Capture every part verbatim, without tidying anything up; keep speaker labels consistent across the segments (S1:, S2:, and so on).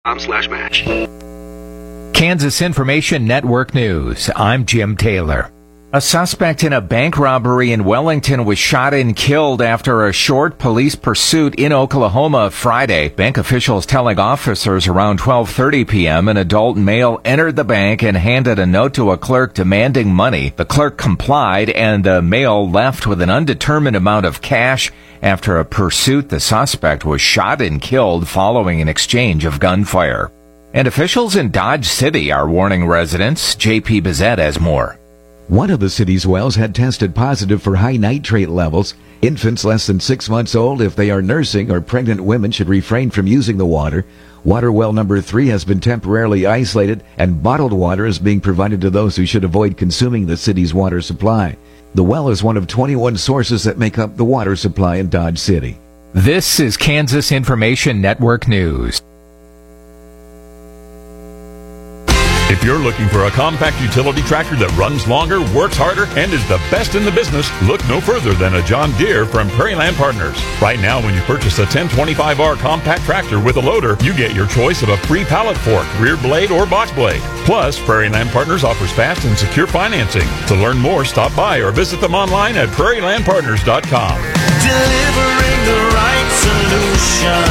S1: slash match.
S2: Kansas Information Network News. I'm Jim Taylor. A suspect in a bank robbery in Wellington was shot and killed after a short police pursuit in Oklahoma Friday. Bank officials telling officers around twelve thirty p.m. an adult male entered the bank and handed a note to a clerk demanding money. The clerk complied and the male left with an undetermined amount of cash. After a pursuit, the suspect was shot and killed following an exchange of gunfire. And officials in Dodge City are warning residents. J P Bizet has more.
S3: One of the city's wells had tested positive for high nitrate levels. Infants less than six months old, if they are nursing, or pregnant women should refrain from using the water. Water well number three has been temporarily isolated, and bottled water is being provided to those who should avoid consuming the city's water supply. The well is one of twenty-one sources that make up the water supply in Dodge City.
S2: This is Kansas Information Network News.
S4: If you're looking for a compact utility tractor that runs longer, works harder, and is the best in the business, look no further than a John Deere from Prairie Land Partners. Right now, when you purchase a ten twenty-five R compact tractor with a loader, you get your choice of a free pallet fork, rear blade, or box blade. Plus, Prairie Land Partners offers fast and secure financing. To learn more, stop by or visit them online at prairie land partners dot com.
S5: Delivering the right solution.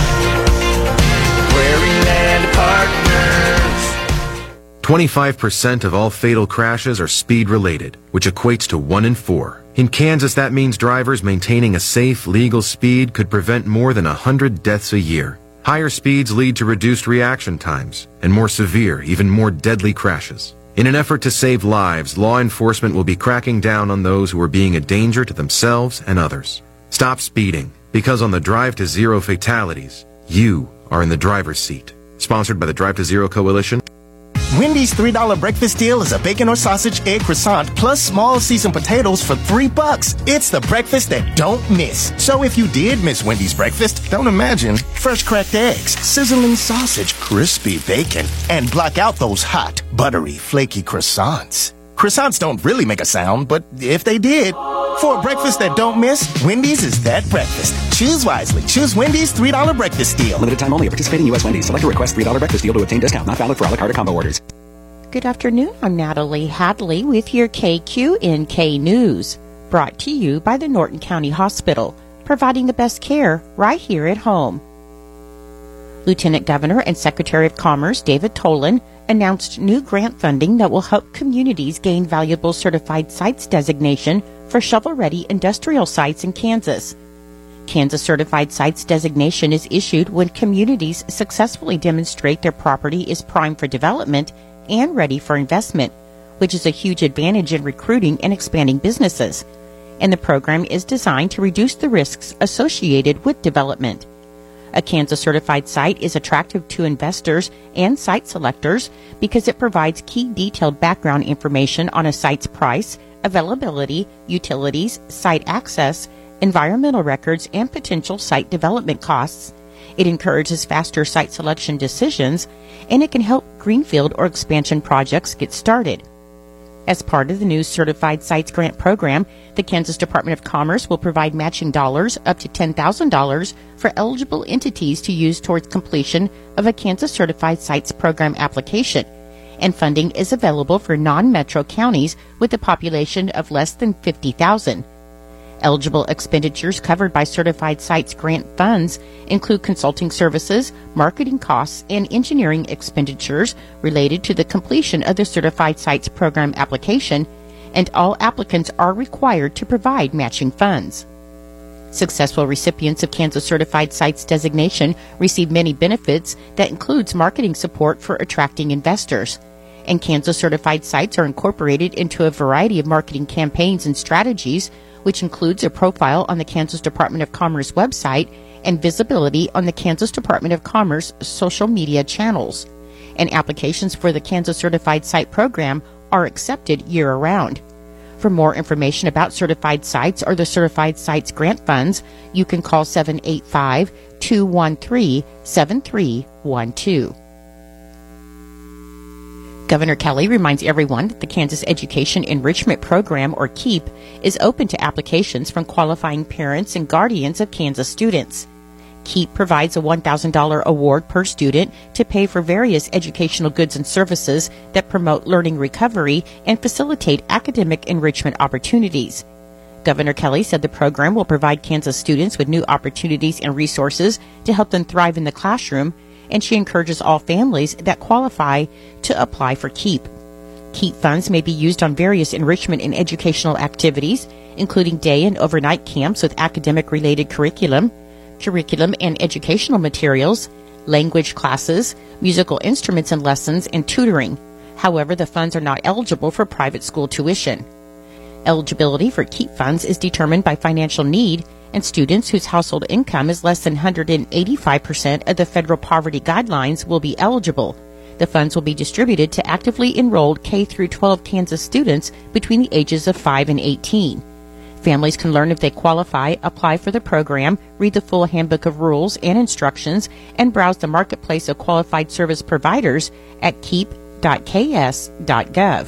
S5: Prairie Land Partners.
S6: twenty-five percent of all fatal crashes are speed-related, which equates to one in four. In Kansas, that means drivers maintaining a safe, legal speed could prevent more than one hundred deaths a year. Higher speeds lead to reduced reaction times and more severe, even more deadly crashes. In an effort to save lives, law enforcement will be cracking down on those who are being a danger to themselves and others. Stop speeding, because on the Drive to Zero Fatalities, you are in the driver's seat. Sponsored by the Drive to Zero Coalition.
S7: Wendy's three dollar breakfast deal is a bacon or sausage egg croissant plus small seasoned potatoes for three bucks. It's the breakfast that don't miss. So if you did miss Wendy's breakfast, don't imagine. Fresh cracked eggs, sizzling sausage, crispy bacon, and block out those hot, buttery, flaky croissants. Croissants don't really make a sound, but if they did, for a breakfast that don't miss, Wendy's is that breakfast. Choose wisely. Choose Wendy's three dollar breakfast deal.
S8: Limited time only. Participating U S Wendy's. Select a request three dollar breakfast deal to obtain discount. Not valid for a la carte or combo orders.
S9: Good afternoon. I'm Natalie Hadley with your K Q N K News. Brought to you by the Norton County Hospital, providing the best care right here at home. Lieutenant Governor and Secretary of Commerce David Tolan announced new grant funding that will help communities gain valuable certified sites designation for shovel-ready industrial sites in Kansas. Kansas Certified Sites designation is issued when communities successfully demonstrate their property is prime for development and ready for investment, which is a huge advantage in recruiting and expanding businesses. And the program is designed to reduce the risks associated with development. A Kansas Certified Site is attractive to investors and site selectors because it provides key detailed background information on a site's price, availability, utilities, site access, environmental records, and potential site development costs. It encourages faster site selection decisions, and it can help greenfield or expansion projects get started. As part of the new Certified Sites Grant Program, the Kansas Department of Commerce will provide matching dollars up to ten thousand dollars for eligible entities to use towards completion of a Kansas Certified Sites Program application, and funding is available for non-metro counties with a population of less than fifty thousand. Eligible expenditures covered by Certified Sites grant funds include consulting services, marketing costs, and engineering expenditures related to the completion of the Certified Sites program application, and all applicants are required to provide matching funds. Successful recipients of Kansas Certified Sites designation receive many benefits that includes marketing support for attracting investors. And Kansas Certified Sites are incorporated into a variety of marketing campaigns and strategies, which includes a profile on the Kansas Department of Commerce website and visibility on the Kansas Department of Commerce social media channels. And applications for the Kansas Certified Site program are accepted year-round. For more information about Certified Sites or the Certified Sites grant funds, you can call seven eight five, two one three, seven three one two. Governor Kelly reminds everyone that the Kansas Education Enrichment Program, or KEEP, is open to applications from qualifying parents and guardians of Kansas students. KEEP provides a one thousand dollars award per student to pay for various educational goods and services that promote learning recovery and facilitate academic enrichment opportunities. Governor Kelly said the program will provide Kansas students with new opportunities and resources to help them thrive in the classroom, and she encourages all families that qualify to apply for KEEP. KEEP funds may be used on various enrichment and educational activities, including day and overnight camps with academic-related curriculum, curriculum and educational materials, language classes, musical instruments and lessons, and tutoring. However, the funds are not eligible for private school tuition. Eligibility for KEEP funds is determined by financial need, and students whose household income is less than one hundred eighty-five percent of the federal poverty guidelines will be eligible. The funds will be distributed to actively enrolled K through twelve Kansas students between the ages of five and eighteen. Families can learn if they qualify, apply for the program, read the full handbook of rules and instructions, and browse the marketplace of qualified service providers at keep dot k s dot gov.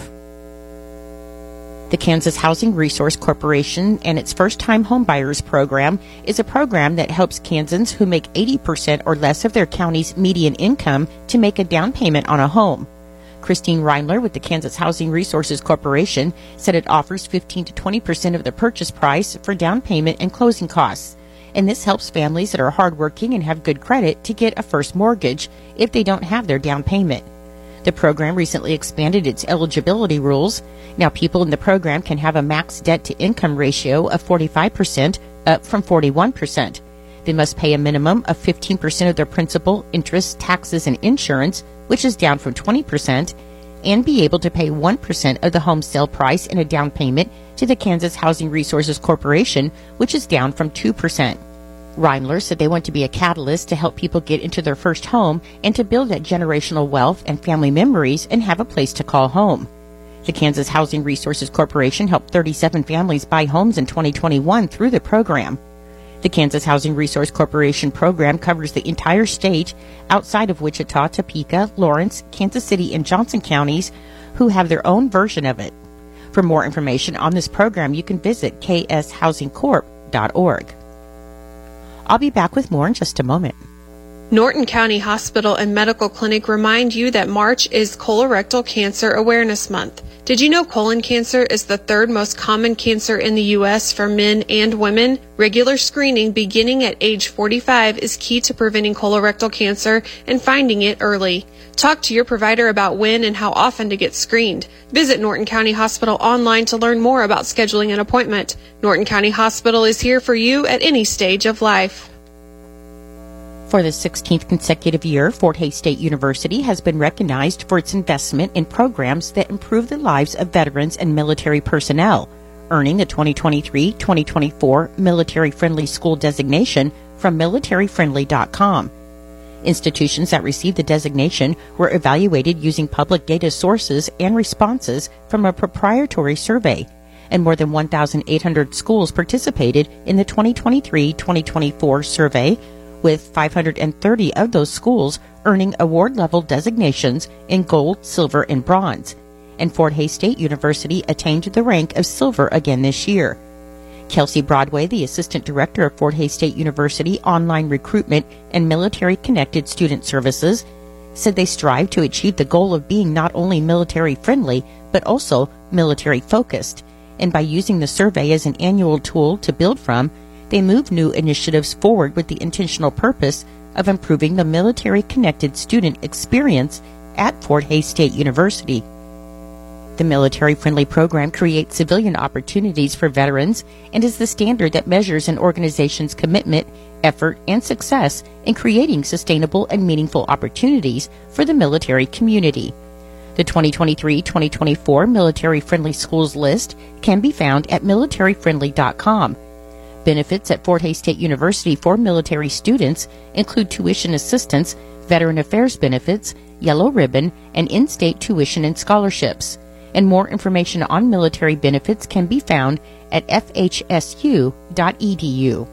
S9: The Kansas Housing Resource Corporation and its First-Time Homebuyers Program is a program that helps Kansans who make eighty percent or less of their county's median income to make a down payment on a home. Christine Reimler with the Kansas Housing Resources Corporation said it offers fifteen to twenty percent of the purchase price for down payment and closing costs. And this helps families that are hardworking and have good credit to get a first mortgage if they don't have their down payment. The program recently expanded its eligibility rules. Now people in the program can have a max debt-to-income ratio of forty-five percent, up from forty-one percent. They must pay a minimum of fifteen percent of their principal, interest, taxes, and insurance, which is down from twenty percent, and be able to pay one percent of the home sale price in a down payment to the Kansas Housing Resources Corporation, which is down from two percent. Reimler said they want to be a catalyst to help people get into their first home and to build that generational wealth and family memories and have a place to call home. The Kansas Housing Resources Corporation helped thirty-seven families buy homes in twenty twenty-one through the program. The Kansas Housing Resource Corporation program covers the entire state outside of Wichita, Topeka, Lawrence, Kansas City, and Johnson counties, who have their own version of it. For more information on this program, you can visit k s housing corp dot org. I'll be back with more in just a moment.
S1: Norton County Hospital and Medical Clinic remind you that March is Colorectal Cancer Awareness Month. Did you know colon cancer is the third most common cancer in the U S for men and women? Regular screening beginning at age forty-five is key to preventing colorectal cancer and finding it early. Talk to your provider about when and how often to get screened. Visit Norton County Hospital online to learn more about scheduling an appointment. Norton County Hospital is here for you at any stage of life.
S9: For the sixteenth consecutive year, Fort Hays State University has been recognized for its investment in programs that improve the lives of veterans and military personnel, earning the twenty twenty-three twenty twenty-four Military Friendly School designation from military friendly dot com. Institutions that received the designation were evaluated using public data sources and responses from a proprietary survey, and more than one thousand eight hundred schools participated in the twenty twenty-three twenty twenty-four survey, with five hundred thirty of those schools earning award-level designations in gold, silver, and bronze. And Fort Hays State University attained the rank of silver again this year. Kelsey Broadway, the Assistant Director of Fort Hays State University Online Recruitment and Military Connected Student Services, said they strive to achieve the goal of being not only military-friendly, but also military-focused. And by using the survey as an annual tool to build from, they move new initiatives forward with the intentional purpose of improving the military-connected student experience at Fort Hays State University. The military-friendly program creates civilian opportunities for veterans and is the standard that measures an organization's commitment, effort, and success in creating sustainable and meaningful opportunities for the military community. The twenty twenty-three twenty twenty-four Military Friendly Schools list can be found at military friendly dot com. Benefits at Fort Hays State University for military students include tuition assistance, veteran affairs benefits, yellow ribbon, and in-state tuition and scholarships. And more information on military benefits can be found at f h s u dot e d u.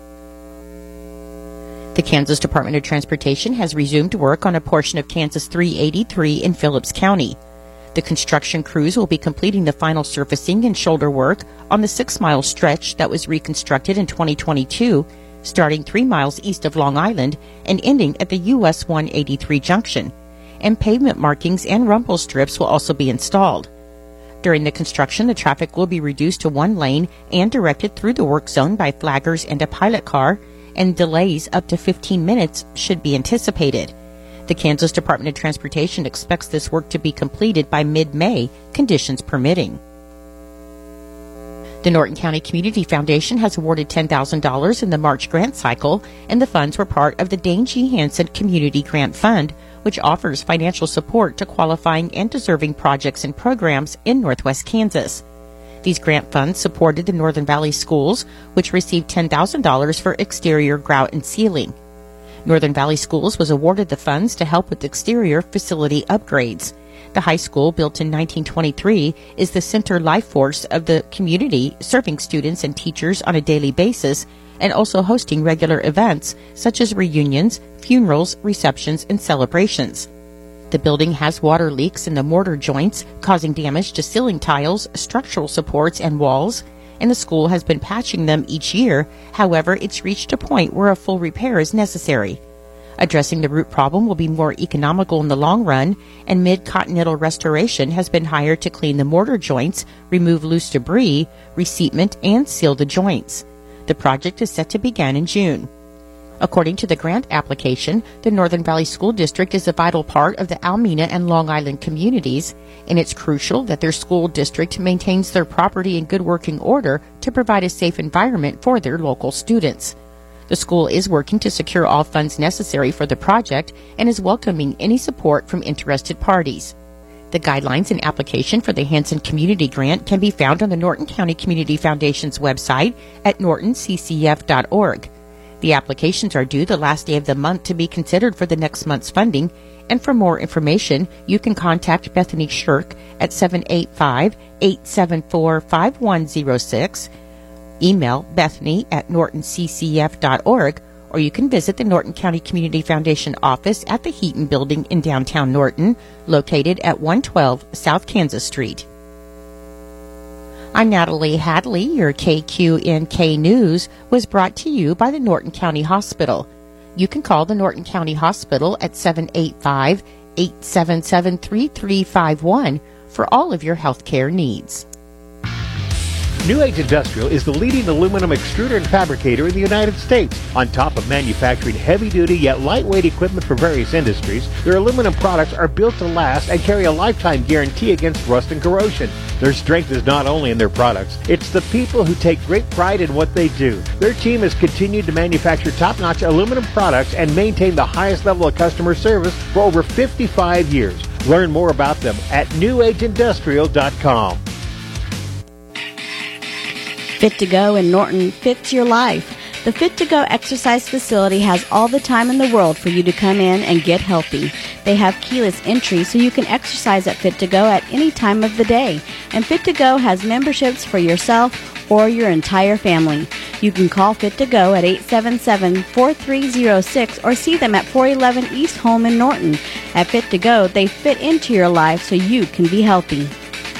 S9: The Kansas Department of Transportation has resumed work on a portion of Kansas three eighty-three in Phillips County. The construction crews will be completing the final surfacing and shoulder work on the six-mile stretch that was reconstructed in twenty twenty-two starting three miles east of Long Island and ending at the U S one eighty-three junction. And pavement markings and rumble strips will also be installed. During the construction, the traffic will be reduced to one lane and directed through the work zone by flaggers and a pilot car, and delays up to fifteen minutes should be anticipated. The Kansas Department of Transportation expects this work to be completed by mid-May, conditions permitting. The Norton County Community Foundation has awarded ten thousand dollars in the March grant cycle, and the funds were part of the Dane G. Hansen Community Grant Fund, which offers financial support to qualifying and deserving projects and programs in Northwest Kansas. These grant funds supported the Northern Valley Schools, which received ten thousand dollars for exterior grout and sealing. Northern Valley Schools was awarded the funds to help with exterior facility upgrades. The high school, built in nineteen twenty-three, is the center life force of the community, serving students and teachers on a daily basis, and also hosting regular events such as reunions, funerals, receptions, and celebrations. The building has water leaks in the mortar joints, causing damage to ceiling tiles, structural supports, and walls, and the school has been patching them each year. However, it's reached a point where a full repair is necessary. Addressing the root problem will be more economical in the long run, and Mid-Continental Restoration has been hired to clean the mortar joints, remove loose debris, reseatment, and seal the joints. The project is set to begin in June. According to the grant application, the Northern Valley School District is a vital part of the Almena and Long Island communities, and it's crucial that their school district maintains their property in good working order to provide a safe environment for their local students. The school is working to secure all funds necessary for the project and is welcoming any support from interested parties. The guidelines and application for the Hansen Community Grant can be found on the Norton County Community Foundation's website at norton c c f dot org. The applications are due the last day of the month to be considered for the next month's funding, and for more information, you can contact Bethany Shirk at seven eight five, eight seven four, five one zero six, email Bethany at norton c c f dot org, or you can visit the Norton County Community Foundation office at the Heaton Building in downtown Norton, located at one twelve South Kansas Street. I'm Natalie Hadley. Your K Q N K News was brought to you by the Norton County Hospital. You can call the Norton County Hospital at seven eight five, eight seven seven, three three five one for all of your health care needs.
S10: New Age Industrial is the leading aluminum extruder and fabricator in the United States. On top of manufacturing heavy-duty yet lightweight equipment for various industries, their aluminum products are built to last and carry a lifetime guarantee against rust and corrosion. Their strength is not only in their products, it's the people who take great pride in what they do. Their team has continued to manufacture top-notch aluminum products and maintain the highest level of customer service for over fifty-five years. Learn more about them at new age industrial dot com.
S11: Fit to Go in Norton fits your life. The Fit to Go exercise facility has all the time in the world for you to come in and get healthy. They have keyless entry so you can exercise at Fit to Go at any time of the day. And Fit to Go has memberships for yourself or your entire family. You can call Fit to Go at eight seven seven, four three zero six or see them at four eleven East Home in Norton. At Fit to Go, they fit into your life so you can be healthy.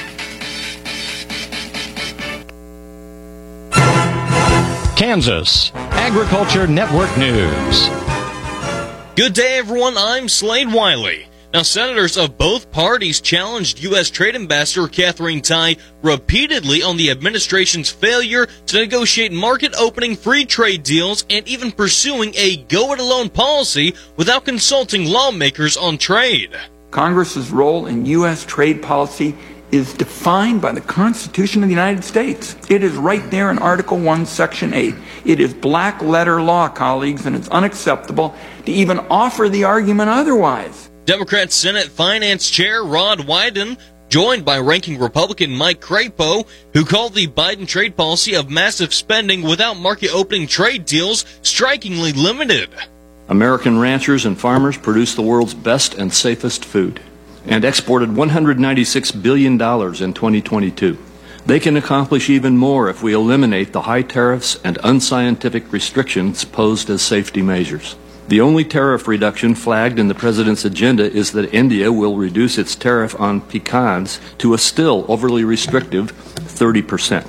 S12: Kansas Agriculture Network News.
S13: Good day, everyone. I'm Slade Wiley. Now, senators of both parties challenged U S. Trade Ambassador Katherine Tai repeatedly on the administration's failure to negotiate market-opening free trade deals and even pursuing a go-it-alone policy without consulting lawmakers on trade.
S14: Congress's role in U S trade policy is defined by the Constitution of the United States. It is right there in Article one, Section eight. It is black letter law, colleagues, and it's unacceptable to even offer the argument otherwise.
S13: Democrat Senate Finance Chair Rod Wyden, joined by ranking Republican Mike Crapo, who called the Biden trade policy of massive spending without market-opening trade deals strikingly limited.
S15: American ranchers and farmers produce the world's best and safest food and exported one hundred ninety-six billion dollars in twenty twenty-two. They can accomplish even more if we eliminate the high tariffs and unscientific restrictions posed as safety measures. The only tariff reduction flagged in the President's agenda is that India will reduce its tariff on pecans to a still overly restrictive thirty percent.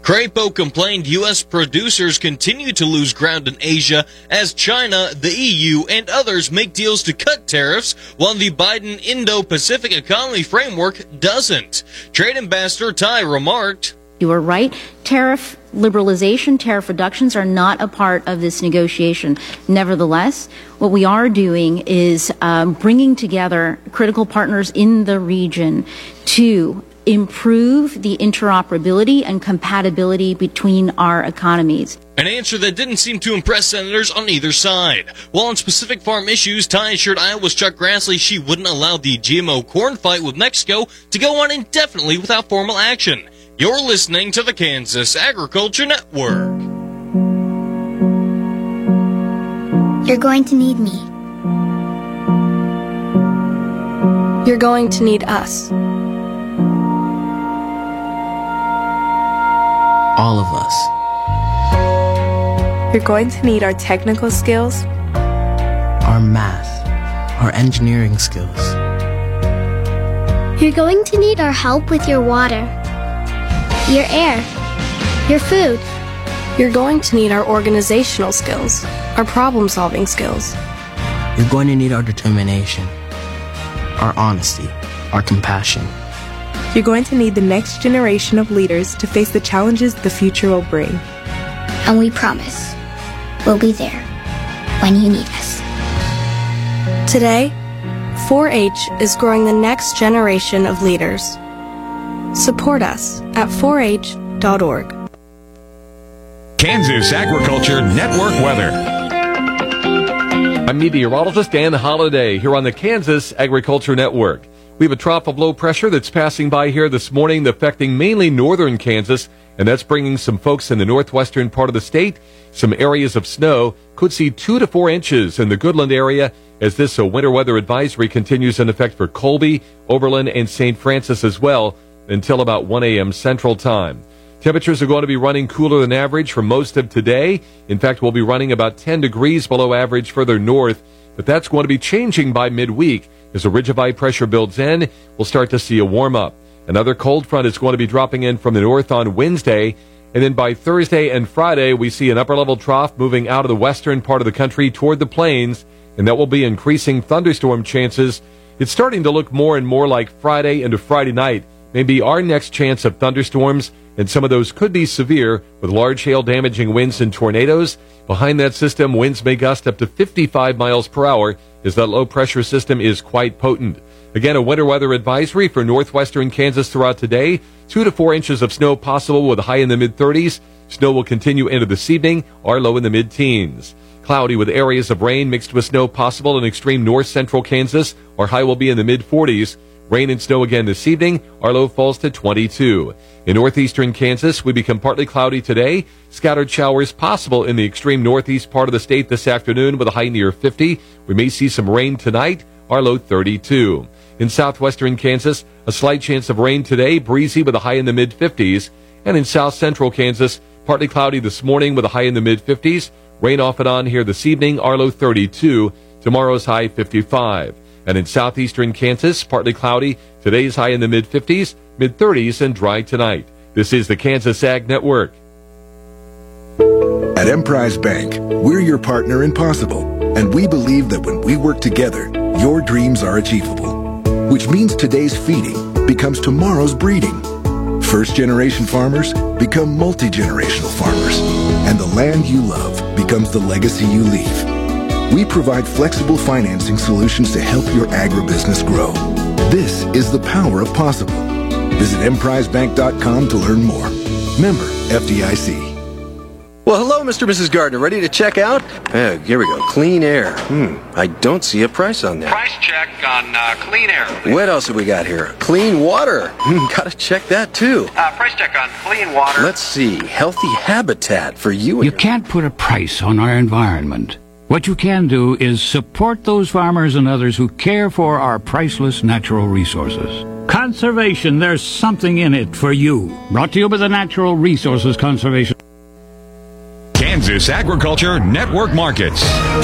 S13: Crapo complained U S producers continue to lose ground in Asia as China, the E U, and others make deals to cut tariffs, while the Biden Indo-Pacific Economy Framework doesn't. Trade Ambassador Tai remarked,
S16: "You are right. Tariff liberalization, tariff reductions are not a part of this negotiation. Nevertheless, what we are doing is um, bringing together critical partners in the region to improve the interoperability and compatibility between our economies."
S13: An answer that didn't seem to impress senators on either side. While on specific farm issues, Tai assured Iowa's Chuck Grassley she wouldn't allow the G M O corn fight with Mexico to go on indefinitely without formal action. You're listening to the Kansas Agriculture Network.
S17: You're going to need me.
S18: You're going to need us.
S19: All of us.
S18: You're going to need our technical skills,
S19: our math, our engineering skills.
S17: You're going to need our help with your water, your air, your food.
S18: You're going to need our organizational skills, our problem-solving skills.
S19: You're going to need our determination, our honesty, our compassion.
S18: You're going to need the next generation of leaders to face the challenges the future will bring.
S17: And we promise, we'll be there when you need us.
S18: Today, four H is growing the next generation of leaders. Support us at four H dot org.
S12: Kansas Agriculture Network weather.
S20: I'm meteorologist Dan Holliday here on the Kansas Agriculture Network. We have a trough of low pressure that's passing by here this morning, affecting mainly northern Kansas, and that's bringing some folks in the northwestern part of the state. Some areas of snow could see two to four inches in the Goodland area as this uh, winter weather advisory continues in effect for Colby, Oberlin, and Saint Francis as well until about one a.m. Central Time. Temperatures are going to be running cooler than average for most of today. In fact, we'll be running about ten degrees below average further north, but that's going to be changing by midweek. As a ridge of high pressure builds in, we'll start to see a warm-up. Another cold front is going to be dropping in from the north on Wednesday, and then by Thursday and Friday, we see an upper-level trough moving out of the western part of the country toward the plains, and that will be increasing thunderstorm chances. It's starting to look more and more like Friday into Friday night, maybe our next chance of thunderstorms, and some of those could be severe with large hail-damaging winds and tornadoes. Behind that system, winds may gust up to fifty-five miles per hour as that low-pressure system is quite potent. Again, a winter weather advisory for northwestern Kansas throughout today. Two to four inches of snow possible with a high in the mid-thirties. Snow will continue into this evening, our low in the mid-teens. Cloudy with areas of rain mixed with snow possible in extreme north-central Kansas. Our high will be in the mid-forties. Rain and snow again this evening. Our low falls to twenty-two. In northeastern Kansas, we become partly cloudy today. Scattered showers possible in the extreme northeast part of the state this afternoon with a high near fifty. We may see some rain tonight. Our low thirty-two. In southwestern Kansas, a slight chance of rain today, breezy with a high in the mid-fifties. And in south central Kansas, partly cloudy this morning with a high in the mid-fifties. Rain off and on here this evening. Our low thirty-two. Tomorrow's high fifty-five. And in southeastern Kansas, partly cloudy. Today's high in the mid-fifties, mid-thirties, and dry tonight. This is the Kansas Ag Network.
S21: At Emprise Bank, we're your partner in possible, and we believe that when we work together, your dreams are achievable. Which means today's feeding becomes tomorrow's breeding. First-generation farmers become multi-generational farmers, and the land you love becomes the legacy you leave. We provide flexible financing solutions to help your agribusiness grow. This is the power of possible. Visit emprise bank dot com to learn more. Member F D I C.
S22: Well, hello, Mister and Missus Gardner. Ready to check out? Uh, here we go. Clean air. Hmm. I don't see a price on that.
S23: Price check on uh, clean air.
S22: What else have we got here? Clean water. Hmm, gotta check that too.
S23: Uh, price check on clean water.
S22: Let's see. Healthy habitat for you. And
S24: you
S22: your...
S24: can't put a price on our environment. What you can do is support those farmers and others who care for our priceless natural resources. Conservation, there's something in it for you. Brought to you by the Natural Resources Conservation.
S12: Kansas Agriculture Network Markets.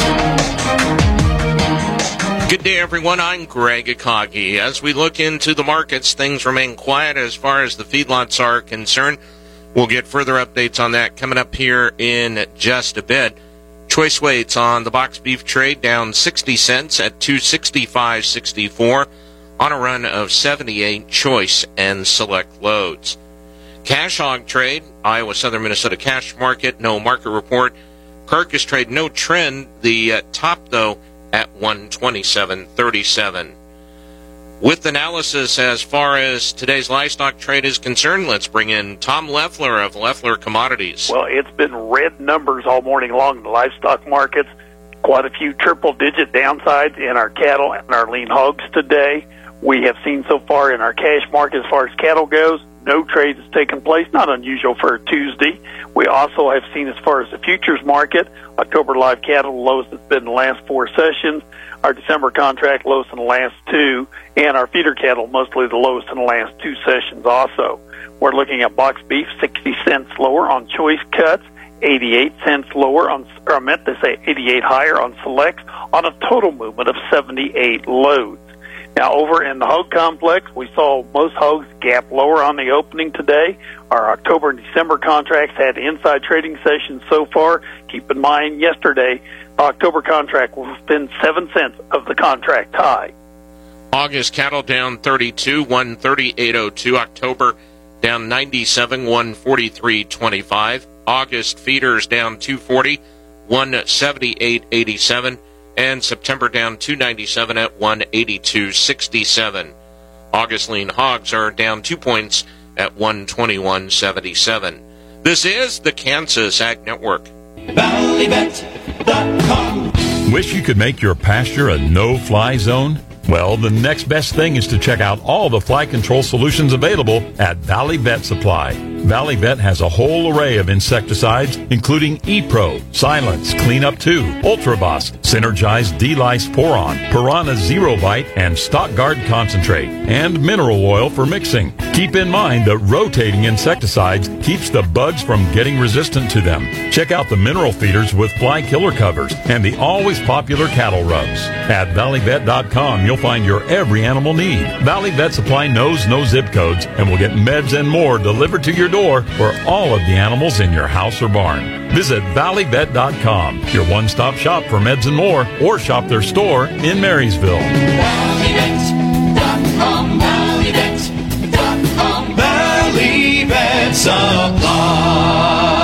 S25: Good day, everyone. I'm Greg Akagi. As we look into the markets, things remain quiet as far as the feedlots are concerned. We'll get further updates on that coming up here in just a bit. Choice weights on the box beef trade down sixty cents at two sixty-five sixty-four on a run of seventy-eight choice and select loads. Cash hog trade, Iowa Southern Minnesota cash market, no market report. Carcass trade, no trend. The uh, top, though, at one twenty-seven thirty-seven. With analysis as far as today's livestock trade is concerned, let's bring in Tom Leffler of Leffler Commodities.
S2: Well, it's been red numbers all morning long in the livestock markets. Quite a few triple-digit downsides in our cattle and our lean hogs today. We have seen so far in our cash market as far as cattle goes, no trades has taken place, not unusual for a Tuesday. We also have seen as far as the futures market, October live cattle, the lowest it's been in the last four sessions. Our December contract, lowest in the last two. And our feeder cattle, mostly the lowest in the last two sessions also. We're looking at box beef, sixty cents lower on choice cuts, eighty-eight cents lower on, or I meant to say eighty-eight higher on selects, on a total movement of seventy-eight loads. Now, over in the hog complex, we saw most hogs gap lower on the opening today. Our October and December contracts had inside trading sessions so far. Keep in mind, yesterday, October contract was within seven cents of the contract high.
S25: August cattle down thirty-two, one thirty-eight oh two. October down ninety-seven, one forty-three twenty-five. August feeders down two forty, one seventy-eight eighty-seven. And September down two ninety-seven at one eighty-two sixty-seven. August lean hogs are down two points at one twenty-one seventy-seven. This is the Kansas Ag Network.
S3: Valley Bet dot com.
S12: Wish you could make your pasture a no-fly zone? Well, the next best thing is to check out all the fly control solutions available at Valley Vet Supply. Valley Vet has a whole array of insecticides, including E-Pro, Silence, Cleanup two, Ultraboss, Synergize D-Lice Poron, Piranha Zero Bite, and Stock Guard Concentrate, and mineral oil for mixing. Keep in mind that rotating insecticides keeps the bugs from getting resistant to them. Check out the mineral feeders with fly killer covers and the always popular cattle rubs. At Valley Vet dot com, you'll find your every animal need. Valley Vet Supply knows no zip codes and will get meds and more delivered to your door for all of the animals in your house or barn. Visit Valley Vet dot com, your one-stop shop for meds and more, or shop their store in Marysville.
S3: Valley Vet dot com, Valley Vet dot com, Valley Vet Supply.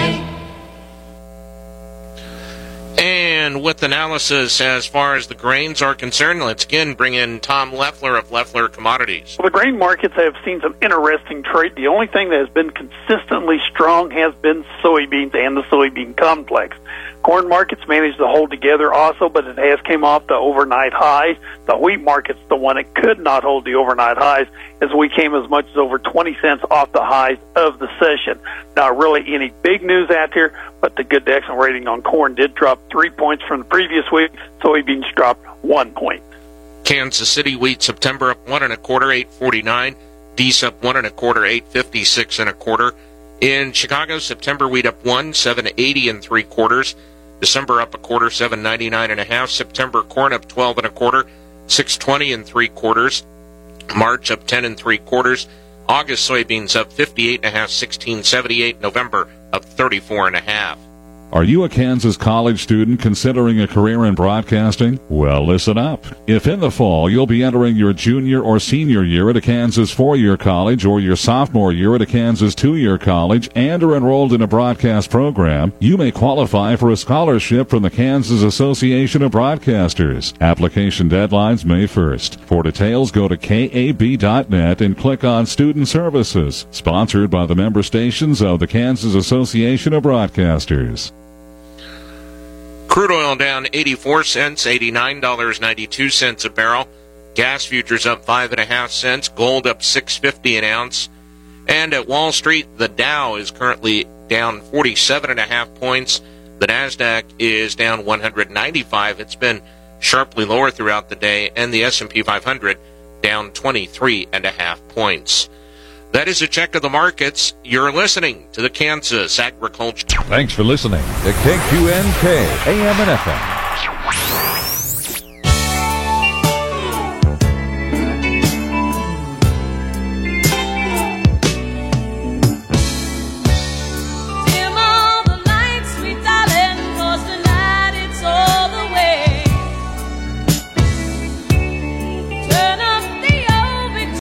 S25: And with analysis as far as the grains are concerned, let's again bring in Tom Leffler of Leffler Commodities.
S2: Well, the grain markets have seen some interesting trade. The only thing that has been consistently strong has been soybeans and the soybean complex. Corn markets managed to hold together also, but it has came off the overnight highs. The wheat market's the one that could not hold the overnight highs, as we came as much as over twenty cents off the highs of the session. Not really any big news out here, but the good excellent rating on corn did drop three points from the previous week. Soybeans dropped one point.
S25: Kansas City wheat September up one and a quarter, eight forty-nine. Dees up one and a quarter, eight fifty-six and a quarter. In Chicago, September wheat up one, seven eighty and three quarters. December up a quarter, seven ninety-nine and a half. September corn up twelve and a quarter, six twenty and three quarters. March up ten and three quarters. August soybeans up fifty-eight and a half, sixteen seventy-eight. November up thirty-four and a half.
S4: Are you a Kansas college student considering a career in broadcasting? Well, listen up. If in the fall you'll be entering your junior or senior year at a Kansas four-year college or your sophomore year at a Kansas two-year college and are enrolled in a broadcast program, you may qualify for a scholarship from the Kansas Association of Broadcasters. Application deadline's May first. For details, go to K A B dot net and click on Student Services. Sponsored by the member stations of the Kansas Association of Broadcasters.
S25: Crude oil down eighty-four cents, eighty-nine dollars and ninety-two cents a barrel. Gas futures up five and a half cents. Gold up six fifty an ounce. And at Wall Street, the Dow is currently down forty-seven and a half points. The Nasdaq is down one hundred ninety-five. It's been sharply lower throughout the day. And the S and P five hundred down twenty-three and a half points. That is a check of the markets. You're listening to the Kansas Agriculture.
S4: Thanks for listening to K Q N K, A M and F M.